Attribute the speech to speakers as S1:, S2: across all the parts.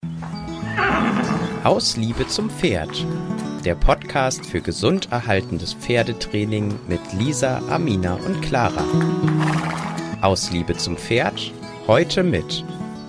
S1: Aus Liebe zum Pferd. Der Podcast für gesund erhaltendes Pferdetraining mit Lisa, Amina und Clara. Aus Liebe zum Pferd, heute mit.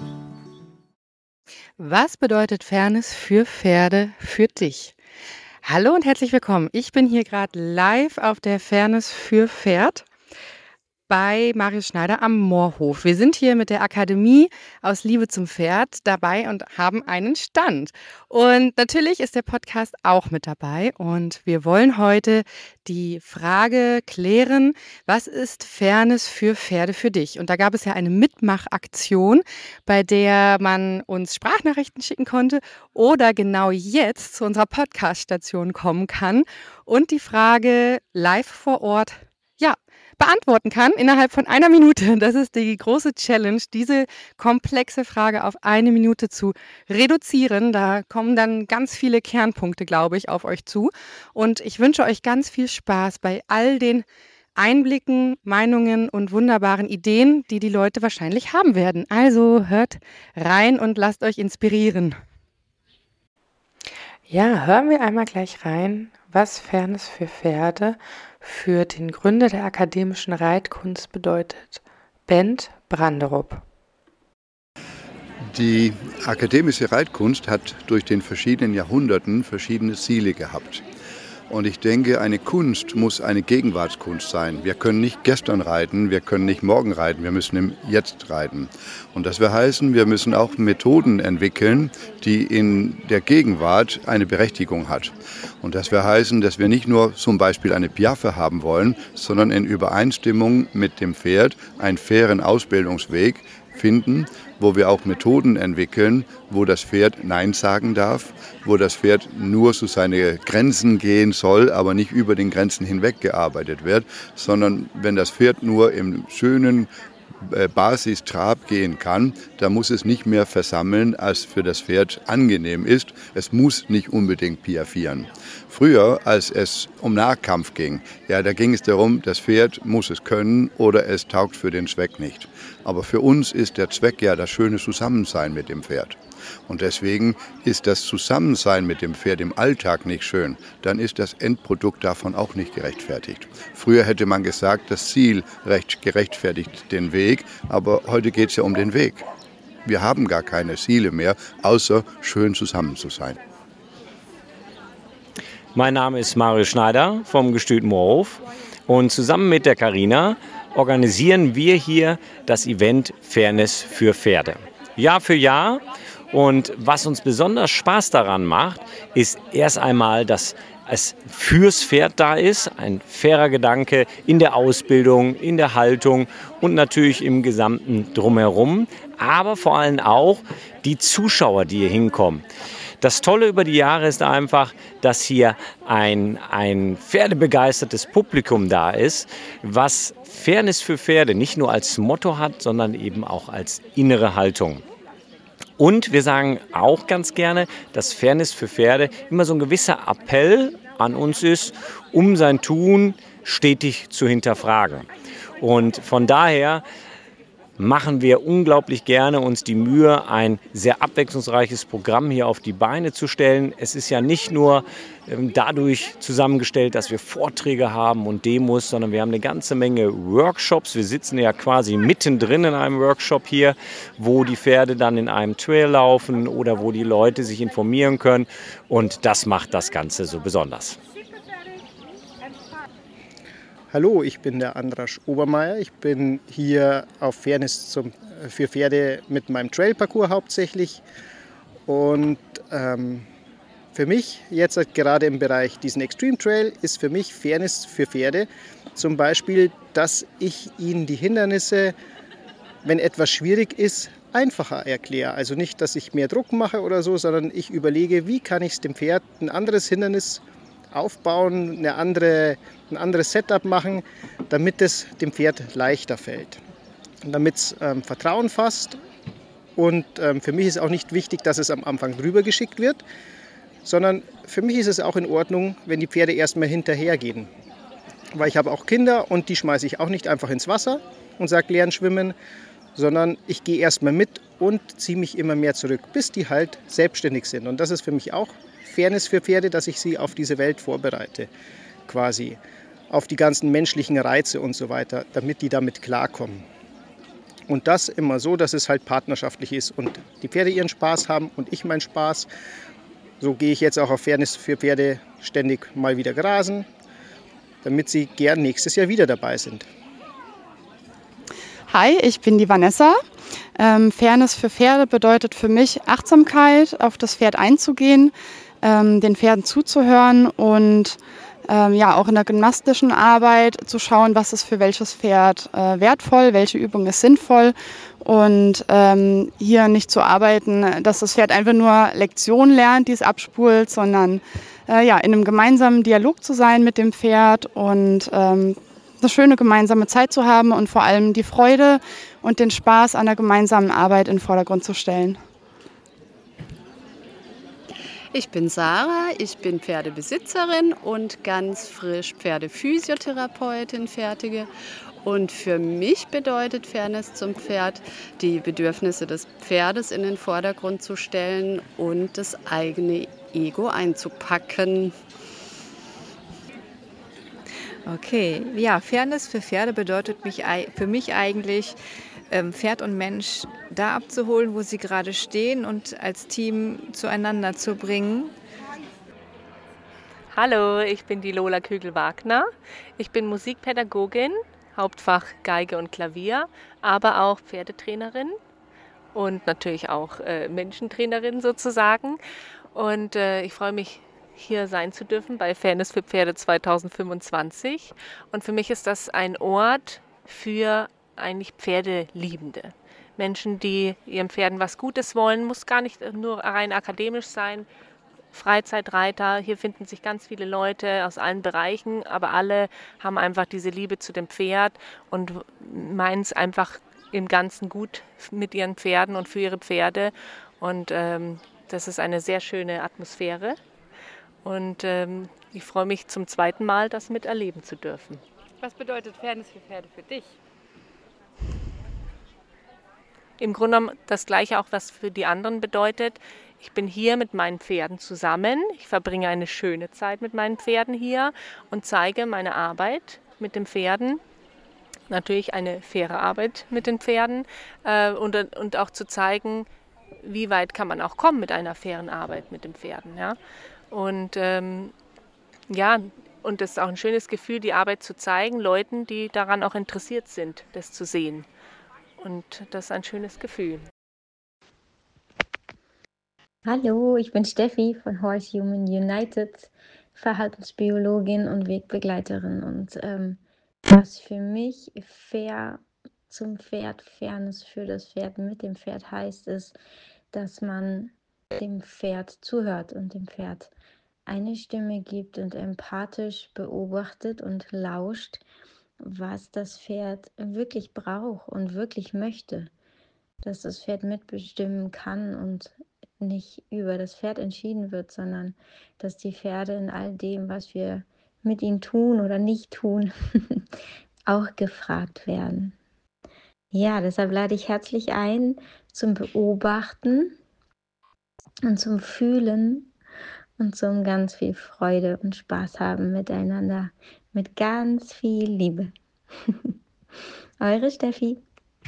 S2: Was bedeutet Fairness für Pferde für dich? Hallo und herzlich willkommen. Ich bin hier gerade live auf der Fairness für Pferd bei Marius Schneider am Moorhof. Wir sind hier mit der Akademie aus Liebe zum Pferd dabei und haben einen Stand. Und natürlich ist der Podcast auch mit dabei. Und wir wollen heute die Frage klären, was ist Fairness für Pferde für dich? Und da gab es ja eine Mitmachaktion, bei der man uns Sprachnachrichten schicken konnte oder genau jetzt zu unserer Podcaststation kommen kann und die Frage live vor Ort beantworten kann innerhalb von 1 Minute. Das ist die große Challenge, diese komplexe Frage auf 1 Minute zu reduzieren. Da kommen dann ganz viele Kernpunkte, glaube ich, auf euch zu. Und ich wünsche euch ganz viel Spaß bei all den Einblicken, Meinungen und wunderbaren Ideen, die die Leute wahrscheinlich haben werden. Also hört rein und lasst euch inspirieren. Ja, hören wir einmal gleich rein, was Fairness für Pferde für den Gründer der akademischen Reitkunst bedeutet, Bent Branderup.
S3: Die akademische Reitkunst hat durch den verschiedenen Jahrhunderten verschiedene Ziele gehabt. Und ich denke, eine Kunst muss eine Gegenwartskunst sein. Wir können nicht gestern reiten, wir können nicht morgen reiten, wir müssen im Jetzt reiten. Und das will heißen, wir müssen auch Methoden entwickeln, die in der Gegenwart eine Berechtigung hat. Und das will heißen, dass wir nicht nur zum Beispiel eine Piaffe haben wollen, sondern in Übereinstimmung mit dem Pferd einen fairen Ausbildungsweg finden, wo wir auch Methoden entwickeln, wo das Pferd Nein sagen darf, wo das Pferd nur zu seinen Grenzen gehen soll, aber nicht über den Grenzen hinweg gearbeitet wird, sondern wenn das Pferd nur im schönen Basistrab gehen kann, da muss es nicht mehr versammeln, als für das Pferd angenehm ist. Es muss nicht unbedingt piaffieren. Früher, als es um Nahkampf ging, da ging es darum, das Pferd muss es können oder es taugt für den Zweck nicht. Aber für uns ist der Zweck ja das schöne Zusammensein mit dem Pferd. Und deswegen ist das Zusammensein mit dem Pferd im Alltag nicht schön. Dann ist das Endprodukt davon auch nicht gerechtfertigt. Früher hätte man gesagt, das Ziel gerechtfertigt den Weg, aber heute geht es ja um den Weg. Wir haben gar keine Ziele mehr, außer schön zusammen zu sein.
S4: Mein Name ist Marius Schneider vom Gestüt Moorhof und zusammen mit der Carina organisieren wir hier das Event Fairness für Pferde. Jahr für Jahr. Und was uns besonders Spaß daran macht, ist erst einmal, dass es fürs Pferd da ist, ein fairer Gedanke in der Ausbildung, in der Haltung und natürlich im gesamten Drumherum, aber vor allem auch die Zuschauer, die hier hinkommen. Das Tolle über die Jahre ist einfach, dass hier ein pferdebegeistertes Publikum da ist, was Fairness für Pferde nicht nur als Motto hat, sondern eben auch als innere Haltung. Und wir sagen auch ganz gerne, dass Fairness für Pferde immer so ein gewisser Appell an uns ist, um sein Tun stetig zu hinterfragen. Und von daher machen wir unglaublich gerne uns die Mühe, ein sehr abwechslungsreiches Programm hier auf die Beine zu stellen. Es ist ja nicht nur dadurch zusammengestellt, dass wir Vorträge haben und Demos, sondern wir haben eine ganze Menge Workshops. Wir sitzen ja quasi mittendrin in einem Workshop hier, wo die Pferde dann in einem Trail laufen oder wo die Leute sich informieren können. Und das macht das Ganze so besonders.
S5: Hallo, ich bin der Andras Obermeier. Ich bin hier auf Fairness für Pferde mit meinem Trailparcours hauptsächlich. Und für mich jetzt gerade im Bereich diesen Extreme Trail ist für mich Fairness für Pferde zum Beispiel, dass ich ihnen die Hindernisse, wenn etwas schwierig ist, einfacher erkläre. Also nicht, dass ich mehr Druck mache oder so, sondern ich überlege, wie kann ich es dem Pferd ein anderes Hindernis aufbauen, ein anderes Setup machen, damit es dem Pferd leichter fällt. Und damit es Vertrauen fasst. Und für mich ist auch nicht wichtig, dass es am Anfang drüber geschickt wird, sondern für mich ist es auch in Ordnung, wenn die Pferde erstmal hinterhergehen. Weil ich habe auch Kinder und die schmeiße ich auch nicht einfach ins Wasser und sage, lernen schwimmen, sondern ich gehe erstmal mit und ziehe mich immer mehr zurück, bis die halt selbstständig sind. Und das ist für mich auch Fairness für Pferde, dass ich sie auf diese Welt vorbereite, quasi auf die ganzen menschlichen Reize und so weiter, damit die damit klarkommen. Und das immer so, dass es halt partnerschaftlich ist und die Pferde ihren Spaß haben und ich meinen Spaß. So gehe ich jetzt auch auf Fairness für Pferde ständig mal wieder grasen, damit sie gern nächstes Jahr wieder dabei sind.
S6: Hi, ich bin die Vanessa. Fairness für Pferde bedeutet für mich Achtsamkeit, auf das Pferd einzugehen, den Pferden zuzuhören und auch in der gymnastischen Arbeit zu schauen, was ist für welches Pferd wertvoll, welche Übung ist sinnvoll und hier nicht zu arbeiten, dass das Pferd einfach nur Lektionen lernt, die es abspult, sondern in einem gemeinsamen Dialog zu sein mit dem Pferd und eine schöne gemeinsame Zeit zu haben und vor allem die Freude und den Spaß an der gemeinsamen Arbeit in den Vordergrund zu stellen.
S7: Ich bin Sarah, ich bin Pferdebesitzerin und ganz frisch Pferdephysiotherapeutin, fertige. Und für mich bedeutet Fairness zum Pferd, die Bedürfnisse des Pferdes in den Vordergrund zu stellen und das eigene Ego einzupacken.
S8: Okay, ja, Fairness für Pferde bedeutet für mich eigentlich, Pferd und Mensch da abzuholen, wo sie gerade stehen und als Team zueinander zu bringen.
S9: Hallo, ich bin die Lola Kügel-Wagner. Ich bin Musikpädagogin, Hauptfach Geige und Klavier, aber auch Pferdetrainerin und natürlich auch Menschentrainerin sozusagen. Und ich freue mich, hier sein zu dürfen bei Fairness für Pferde 2025. Und für mich ist das ein Ort für eigentlich Pferdeliebende. Menschen, die ihren Pferden was Gutes wollen, muss gar nicht nur rein akademisch sein. Freizeitreiter, hier finden sich ganz viele Leute aus allen Bereichen, aber alle haben einfach diese Liebe zu dem Pferd und meinen es einfach im Ganzen gut mit ihren Pferden und für ihre Pferde. Und das ist eine sehr schöne Atmosphäre. Und ich freue mich zum zweiten Mal, das miterleben zu dürfen.
S8: Was bedeutet Fairness für Pferde für dich?
S9: Im Grunde genommen das Gleiche auch, was für die anderen bedeutet. Ich bin hier mit meinen Pferden zusammen. Ich verbringe eine schöne Zeit mit meinen Pferden hier und zeige meine Arbeit mit den Pferden. Natürlich eine faire Arbeit mit den Pferden und auch zu zeigen, wie weit kann man auch kommen mit einer fairen Arbeit mit den Pferden. Ja? Und und das ist auch ein schönes Gefühl, die Arbeit zu zeigen, Leuten, die daran auch interessiert sind, das zu sehen. Und das ist ein schönes Gefühl.
S10: Hallo, ich bin Steffi von Horse Human United, Verhaltensbiologin und Wegbegleiterin. Und was für mich fair zum Pferd, Fairness für das Pferd mit dem Pferd heißt, ist, dass man dem Pferd zuhört und dem Pferd eine Stimme gibt und empathisch beobachtet und lauscht, was das Pferd wirklich braucht und wirklich möchte. Dass das Pferd mitbestimmen kann und nicht über das Pferd entschieden wird, sondern dass die Pferde in all dem, was wir mit ihnen tun oder nicht tun, auch gefragt werden. Ja, deshalb lade ich herzlich ein zum Beobachten und zum Fühlen und zum ganz viel Freude und Spaß haben miteinander, mit ganz viel Liebe. Eure Steffi.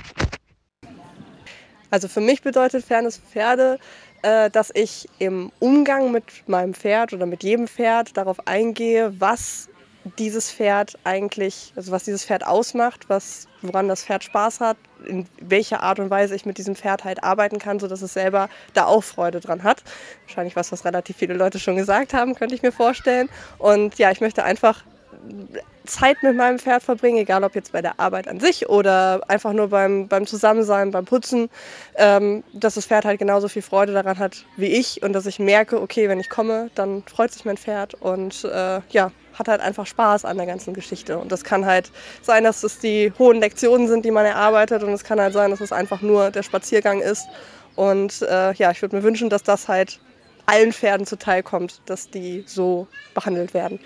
S11: Also für mich bedeutet Fairness für Pferde, dass ich im Umgang mit meinem Pferd oder mit jedem Pferd darauf eingehe, was dieses Pferd eigentlich, also was dieses Pferd ausmacht, woran das Pferd Spaß hat, in welcher Art und Weise ich mit diesem Pferd halt arbeiten kann, sodass es selber da auch Freude dran hat. Wahrscheinlich was relativ viele Leute schon gesagt haben, könnte ich mir vorstellen. Und ja, ich möchte einfach Zeit mit meinem Pferd verbringen, egal ob jetzt bei der Arbeit an sich oder einfach nur beim Zusammensein, beim Putzen, dass das Pferd halt genauso viel Freude daran hat wie ich und dass ich merke, okay, wenn ich komme, dann freut sich mein Pferd und hat halt einfach Spaß an der ganzen Geschichte. Und das kann halt sein, dass es die hohen Lektionen sind, die man erarbeitet, und es kann halt sein, dass es einfach nur der Spaziergang ist. Und ich würde mir wünschen, dass das halt allen Pferden zuteilkommt, dass die so behandelt werden.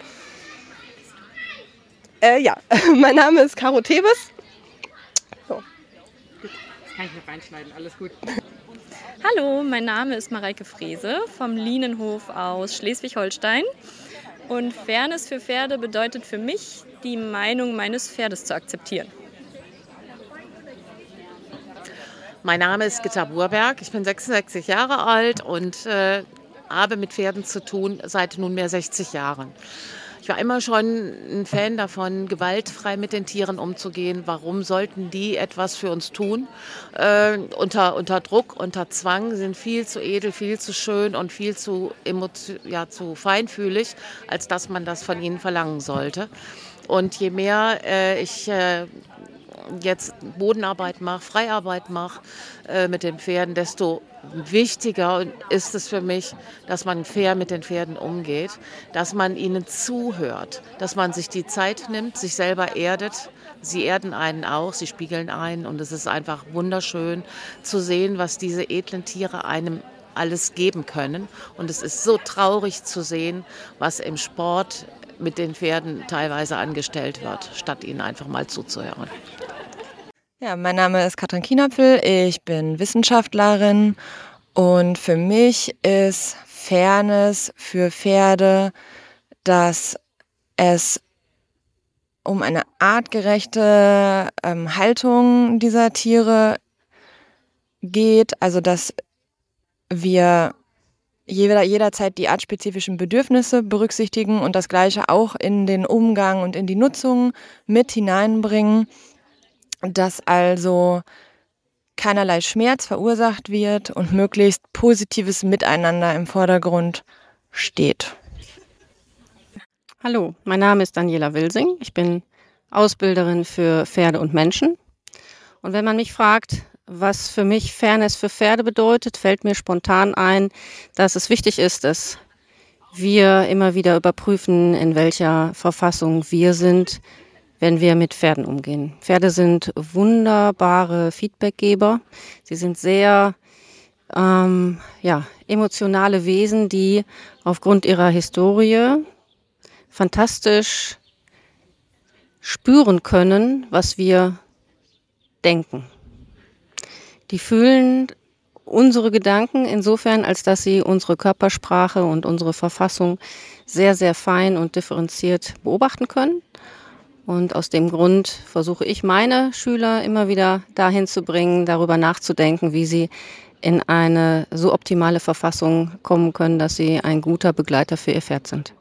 S11: Mein Name ist Caro Thebes. So.
S2: Kann ich noch reinschneiden, alles gut.
S12: Hallo, mein Name ist Mareike Frese vom Lienenhof aus Schleswig-Holstein. Und Fairness für Pferde bedeutet für mich, die Meinung meines Pferdes zu akzeptieren.
S13: Mein Name ist Gitta Burberg, ich bin 66 Jahre alt und habe mit Pferden zu tun seit nunmehr 60 Jahren. Ich war immer schon ein Fan davon, gewaltfrei mit den Tieren umzugehen. Warum sollten die etwas für uns tun? Unter Druck, unter Zwang, sind viel zu edel, viel zu schön und viel zu feinfühlig, als dass man das von ihnen verlangen sollte. Und je mehr ich jetzt Bodenarbeit mache, Freiarbeit mache mit den Pferden, desto wichtiger ist es für mich, dass man fair mit den Pferden umgeht, dass man ihnen zuhört, dass man sich die Zeit nimmt, sich selber erdet. Sie erden einen auch, sie spiegeln einen und es ist einfach wunderschön zu sehen, was diese edlen Tiere einem alles geben können. Und es ist so traurig zu sehen, was im Sport mit den Pferden teilweise angestellt wird, statt ihnen einfach mal zuzuhören.
S14: Ja, mein Name ist Katrin Kienapfel, ich bin Wissenschaftlerin und für mich ist Fairness für Pferde, dass es um eine artgerechte Haltung dieser Tiere geht, also dass wir jederzeit die artspezifischen Bedürfnisse berücksichtigen und das Gleiche auch in den Umgang und in die Nutzung mit hineinbringen, dass also keinerlei Schmerz verursacht wird und möglichst positives Miteinander im Vordergrund steht.
S15: Hallo, mein Name ist Daniela Wilsing. Ich bin Ausbilderin für Pferde und Menschen. Und wenn man mich fragt, was für mich Fairness für Pferde bedeutet, fällt mir spontan ein, dass es wichtig ist, dass wir immer wieder überprüfen, in welcher Verfassung wir sind, wenn wir mit Pferden umgehen. Pferde sind wunderbare Feedbackgeber. Sie sind sehr emotionale Wesen, die aufgrund ihrer Historie fantastisch spüren können, was wir denken. Die fühlen unsere Gedanken insofern, als dass sie unsere Körpersprache und unsere Verfassung sehr, sehr fein und differenziert beobachten können. Und aus dem Grund versuche ich meine Schüler immer wieder dahin zu bringen, darüber nachzudenken, wie sie in eine so optimale Verfassung kommen können, dass sie ein guter Begleiter für ihr Pferd sind.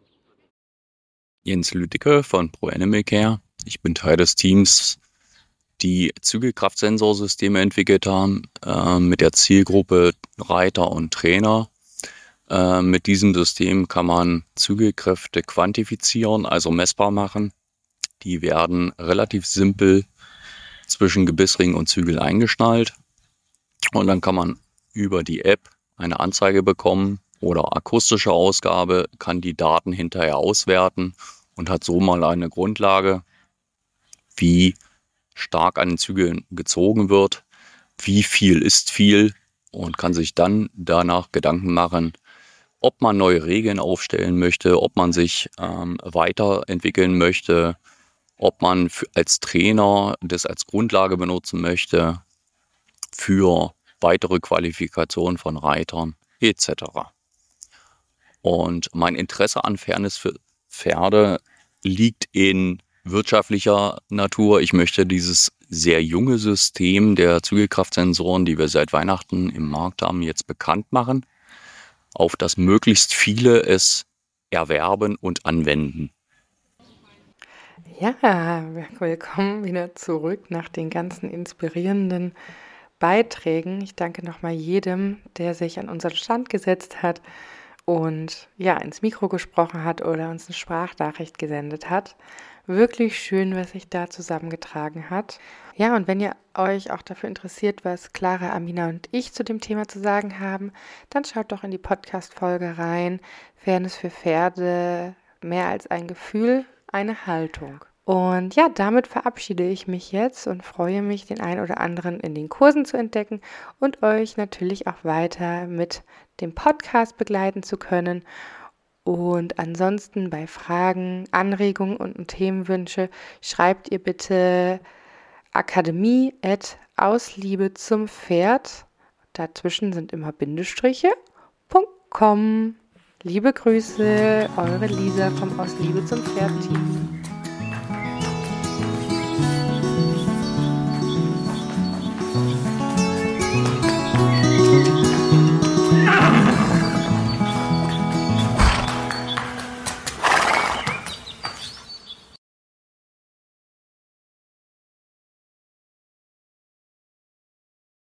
S16: Jens Lüdecke von Pro Animal Care. Ich bin Teil des Teams, die Zügelkraftsensorsysteme entwickelt haben, mit der Zielgruppe Reiter und Trainer. Mit diesem System kann man Zügelkräfte quantifizieren, also messbar machen. Die werden relativ simpel zwischen Gebissring und Zügel eingeschnallt. Und dann kann man über die App eine Anzeige bekommen oder akustische Ausgabe, kann die Daten hinterher auswerten und hat so mal eine Grundlage, wie stark an den Zügeln gezogen wird, wie viel ist viel und kann sich dann danach Gedanken machen, ob man neue Regeln aufstellen möchte, ob man sich weiterentwickeln möchte, ob man als Trainer das als Grundlage benutzen möchte für weitere Qualifikation von Reitern etc. Und mein Interesse an Fairness für Pferde liegt in wirtschaftlicher Natur. Ich möchte dieses sehr junge System der Zügelkraftsensoren, die wir seit Weihnachten im Markt haben, jetzt bekannt machen, auf das möglichst viele es erwerben und anwenden.
S2: Ja, willkommen wieder zurück nach den ganzen inspirierenden Beiträgen. Ich danke nochmal jedem, der sich an unseren Stand gesetzt hat und ja, ins Mikro gesprochen hat oder uns eine Sprachnachricht gesendet hat. Wirklich schön, was sich da zusammengetragen hat. Ja, und wenn ihr euch auch dafür interessiert, was Clara, Amina und ich zu dem Thema zu sagen haben, dann schaut doch in die Podcast-Folge rein. Fairness für Pferde, mehr als ein Gefühl, eine Haltung. Und ja, damit verabschiede ich mich jetzt und freue mich, den einen oder anderen in den Kursen zu entdecken und euch natürlich auch weiter mit dem Podcast begleiten zu können. Und ansonsten bei Fragen, Anregungen und Themenwünsche schreibt ihr bitte akademie@ @ausliebezumpferd, dazwischen sind immer Bindestriche, .com. Liebe Grüße, eure Lisa vom Aus Liebe zum Pferd Team.